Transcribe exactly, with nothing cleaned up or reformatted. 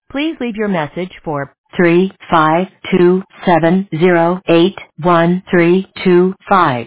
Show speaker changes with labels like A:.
A: Please leave your message for three five two seven zero eight one three two five.